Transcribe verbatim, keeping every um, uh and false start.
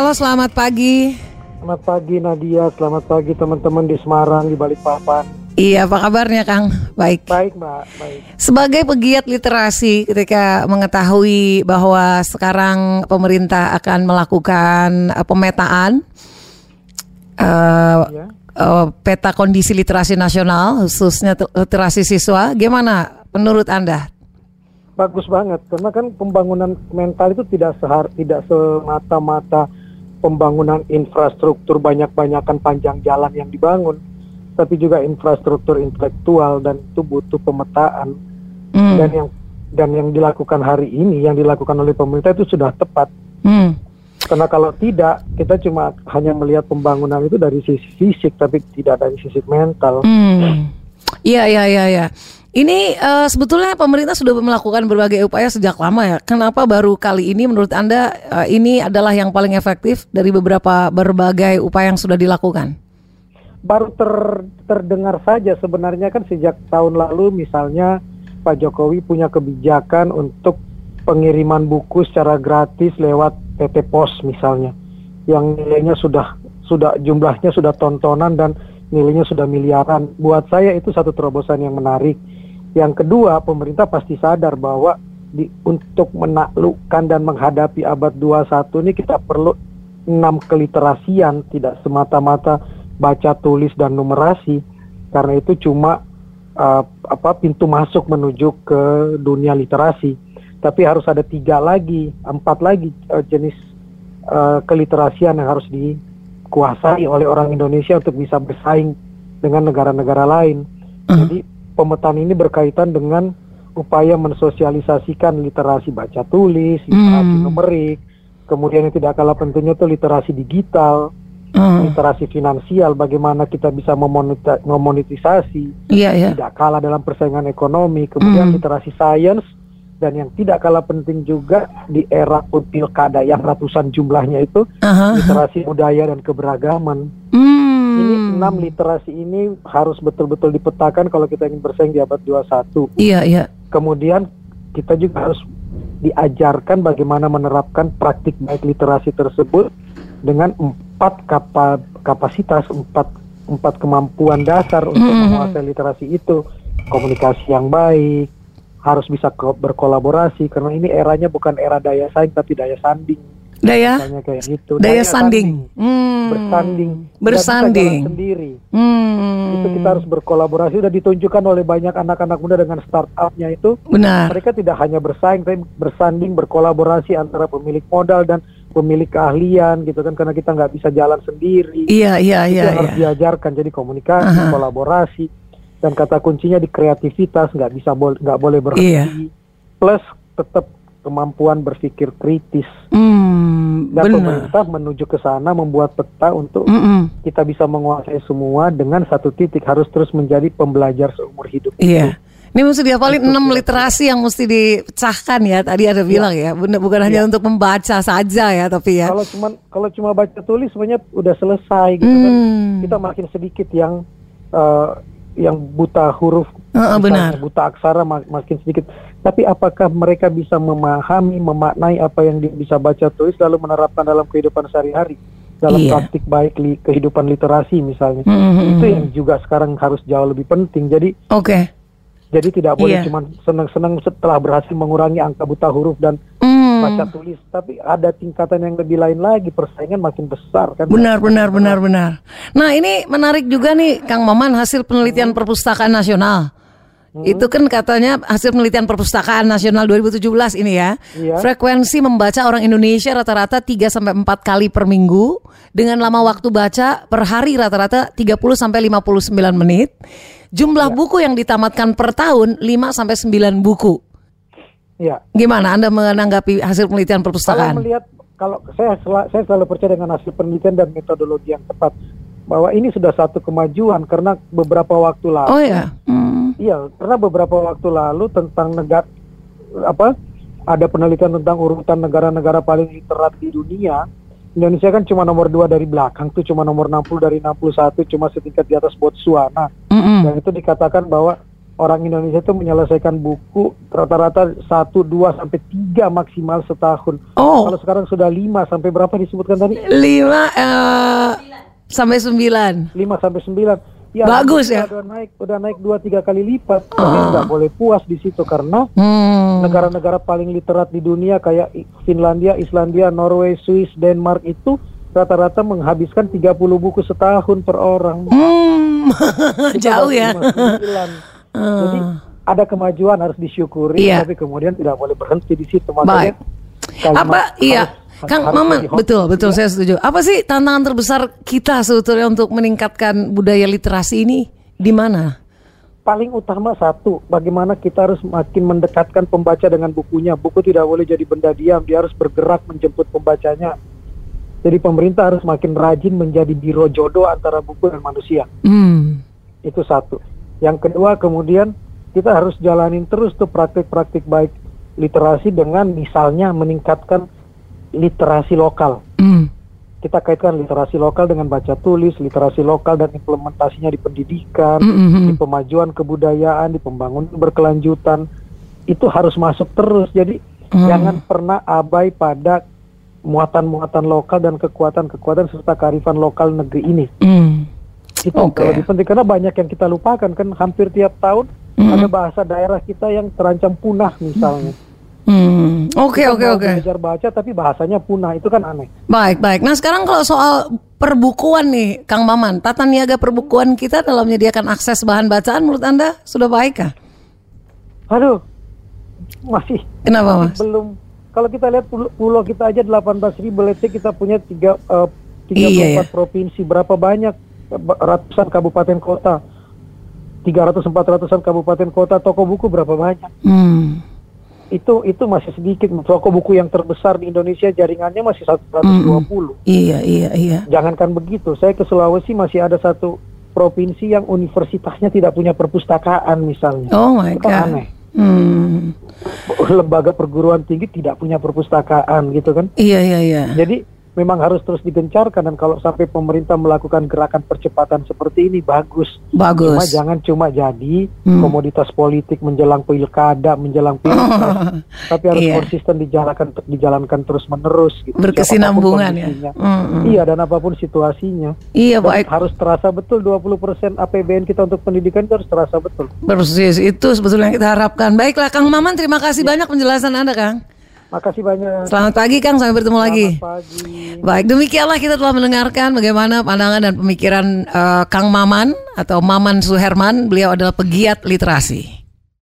halo selamat pagi. Selamat pagi Nadia, selamat pagi teman-teman di Semarang, di Balikpapan. Iya, apa kabarnya Kang? Baik. Baik Mbak, baik. Sebagai pegiat literasi, ketika mengetahui bahwa sekarang pemerintah akan melakukan uh, pemetaan uh, ya. uh, peta kondisi literasi nasional, khususnya literasi siswa, gimana menurut Anda? Bagus banget, karena kan pembangunan mental itu tidak sehar, tidak semata-mata pembangunan infrastruktur banyak-banyakan panjang jalan yang dibangun, tapi juga infrastruktur intelektual, dan itu butuh pemetaan. Mm. Dan yang dan yang dilakukan hari ini, yang dilakukan oleh pemerintah itu sudah tepat. Mm. Karena kalau tidak, kita cuma hanya melihat pembangunan itu dari sisi fisik, tapi tidak dari sisi mental. Iya, iya, iya, iya. Ini uh, sebetulnya pemerintah sudah melakukan berbagai upaya sejak lama ya. Kenapa baru kali ini menurut Anda uh, ini adalah yang paling efektif dari beberapa berbagai upaya yang sudah dilakukan? Baru ter, terdengar saja sebenarnya kan sejak tahun lalu misalnya Pak Jokowi punya kebijakan untuk pengiriman buku secara gratis lewat P T Pos misalnya. Yang nilainya sudah sudah jumlahnya sudah tontonan dan nilainya sudah miliaran. Buat saya itu satu terobosan yang menarik. Yang kedua, pemerintah pasti sadar bahwa di, untuk menaklukkan dan menghadapi abad dua puluh satu ini kita perlu enam keliterasian, tidak semata-mata baca, tulis, dan numerasi. Karena itu cuma uh, apa pintu masuk menuju ke dunia literasi. Tapi harus ada tiga lagi, empat lagi uh, jenis uh, keliterasian yang harus dikuasai oleh orang Indonesia untuk bisa bersaing dengan negara-negara lain. Uh. Jadi pemetaan ini berkaitan dengan upaya mensosialisasikan literasi baca tulis, literasi mm. numerik, kemudian yang tidak kalah pentingnya itu literasi digital, mm. literasi finansial, bagaimana kita bisa memoneta- memonetisasi, yeah, yeah. tidak kalah dalam persaingan ekonomi, kemudian mm. literasi sains, dan yang tidak kalah penting juga di era pilkada yang ratusan jumlahnya itu, uh-huh. literasi budaya dan keberagaman. Mm. Ini enam literasi ini harus betul-betul dipetakan kalau kita ingin bersaing di abad dua puluh satu. Iya, iya. Kemudian kita juga harus diajarkan bagaimana menerapkan praktik baik literasi tersebut dengan empat kapa, kapasitas, empat, empat kemampuan dasar untuk mm-hmm. menguasai literasi itu. Komunikasi yang baik, harus bisa ko- berkolaborasi, karena ini eranya bukan era daya saing tapi daya sanding. Daya, kayak gitu. daya, daya sanding, sanding. Hmm. bersanding, bersanding sendiri. Hmm. Itu kita harus berkolaborasi. Sudah ditunjukkan oleh banyak anak-anak muda dengan startupnya itu. Benar. Mereka tidak hanya bersaing, tapi bersanding, berkolaborasi antara pemilik modal dan pemilik keahlian, gitu kan? Karena kita nggak bisa jalan sendiri. Iya, iya, itu iya. Yang harus iya. diajarkan. Jadi komunikasi, Aha. kolaborasi, dan kata kuncinya di kreativitas, nggak bisa bol- nggak boleh berhenti. Iya. Plus tetap kemampuan berpikir kritis. Mm, dan bener. pemerintah menuju ke sana membuat peta untuk Mm-mm. kita bisa menguasai semua dengan satu titik, harus terus menjadi pembelajar seumur hidup. Iya. Ini mesti dihafalin enam literasi yang mesti dipecahkan ya. Tadi ada bilang ya, ya. Bener, bukan ya. hanya untuk membaca saja ya, tapi ya. Kalau cuma kalau cuma baca tulis semuanya udah selesai gitu mm. kan. Kita makin sedikit yang uh, yang buta huruf, uh, benar. buta aksara mak- makin sedikit. Tapi apakah mereka bisa memahami, memaknai apa yang di- bisa baca tulis lalu menerapkan dalam kehidupan sehari-hari, dalam iya. praktik baik li- kehidupan literasi misalnya. Mm-hmm. Itu yang juga sekarang harus jauh lebih penting. Jadi, oke. Okay. Jadi tidak boleh iya. cuma senang-senang setelah berhasil mengurangi angka buta huruf dan mm. baca tulis, tapi ada tingkatan yang lebih lain lagi, persaingan makin besar kan. Benar, benar, benar, benar. Nah, ini menarik juga nih Kang Maman, hasil penelitian hmm. Perpustakaan Nasional. Hmm. Itu kan katanya hasil penelitian Perpustakaan Nasional dua ribu tujuh belas ini ya. Iya. Frekuensi membaca orang Indonesia rata-rata tiga sampai empat kali per minggu, dengan lama waktu baca per hari rata-rata tiga puluh sampai lima puluh sembilan menit. Jumlah ya. buku yang ditamatkan per tahun lima sampai sembilan buku. Ya. Gimana Anda menanggapi hasil penelitian perpustakaan? Kalau melihat, kalau saya sel- saya selalu percaya dengan hasil penelitian dan metodologi yang tepat, bahwa ini sudah satu kemajuan karena beberapa waktu lalu. Oh ya. Hmm. Iya, karena beberapa waktu lalu tentang negara apa? Ada penelitian tentang urutan negara-negara paling literat di dunia. Indonesia kan cuma nomor dua dari belakang, tuh cuma nomor enam puluh dari enam puluh satu, cuma setingkat di atas Botswana. Mm-hmm. Dan itu dikatakan bahwa orang Indonesia itu menyelesaikan buku rata-rata satu, dua sampai tiga maksimal setahun. Oh. Kalau sekarang sudah lima sampai berapa disebutkan tadi? Lima uh, sampai sembilan. Lima sampai sembilan. Ya, bagus ya. Udah naik, udah naik dua tiga kali lipat. Oh. Tapi nggak boleh puas di situ karena hmm. negara-negara paling literat di dunia kayak Finlandia, Islandia, Norway, Swiss, Denmark itu rata-rata menghabiskan tiga puluh buku setahun per orang. Hmm. Jauh ya. Uh. Jadi ada kemajuan harus disyukuri, iya. Tapi kemudian tidak boleh berhenti di situ. Makanya apa? Iya. Kang Maman, betul, betul, ya. Saya setuju. Apa sih tantangan terbesar kita sebetulnya untuk meningkatkan budaya literasi ini di mana? Paling utama satu, bagaimana kita harus makin mendekatkan pembaca dengan bukunya. Buku tidak boleh jadi benda diam, dia harus bergerak menjemput pembacanya. Jadi pemerintah harus makin rajin menjadi biro jodoh antara buku dan manusia. Hmm. Itu satu. Yang kedua, kemudian kita harus jalanin terus tuh praktik-praktik baik literasi dengan misalnya meningkatkan literasi lokal. Mm. Kita kaitkan literasi lokal dengan baca tulis, literasi lokal dan implementasinya di pendidikan, mm-hmm. di pemajuan kebudayaan, di pembangunan berkelanjutan. Itu harus masuk terus. Jadi mm. jangan pernah abai pada muatan-muatan lokal dan kekuatan-kekuatan serta kearifan lokal negeri ini. Mm. Itu okay. Kalau penting karena banyak yang kita lupakan kan, hampir tiap tahun mm. ada bahasa daerah kita yang terancam punah misalnya. Mm. Hmm, oke oke oke. Belajar baca tapi bahasanya punah, itu kan aneh. Baik baik. Nah sekarang kalau soal perbukuan nih, Kang Maman, tata niaga perbukuan kita dalam menyediakan akses bahan bacaan menurut Anda sudah baik kah? Aduh, masih. Kenapa masih Mas? Belum. Kalau kita lihat pulau kita aja delapan belas ribu, let's say kita punya tiga, uh, tiga puluh empat iya, provinsi, berapa banyak ratusan kabupaten kota, tiga ratus empat ratusan kabupaten kota, toko buku berapa banyak? Hmm. Itu itu masih sedikit. Toko buku yang terbesar di Indonesia jaringannya masih seratus dua puluh. Mm-hmm. Iya iya iya. Jangankan begitu, saya ke Sulawesi masih ada satu provinsi yang universitasnya tidak punya perpustakaan misalnya. Oh my itu god. Aneh. Hmm. Lembaga perguruan tinggi tidak punya perpustakaan gitu kan? Iya iya iya. Jadi memang harus terus digencarkan, dan kalau sampai pemerintah melakukan gerakan percepatan seperti ini bagus. Bagus. Cuma jangan cuma jadi hmm. komoditas politik menjelang pilkada, menjelang pilpres, tapi harus iya. konsisten dijalankan dijalankan terus menerus. Gitu. Berkesinambungan ya. Hmm. Iya, dan apapun situasinya. Iya dan baik. Harus terasa betul dua puluh persen A P B N kita untuk pendidikan itu harus terasa betul. Persis, itu sebetulnya yang kita harapkan. Baiklah Kang Maman, terima kasih ya. banyak penjelasan Anda Kang. Makasih banyak. Selamat pagi Kang, sampai bertemu Selamat lagi. Pagi. Baik, demikianlah kita telah mendengarkan bagaimana pandangan dan pemikiran uh, Kang Maman atau Maman Suherman. Beliau adalah pegiat literasi.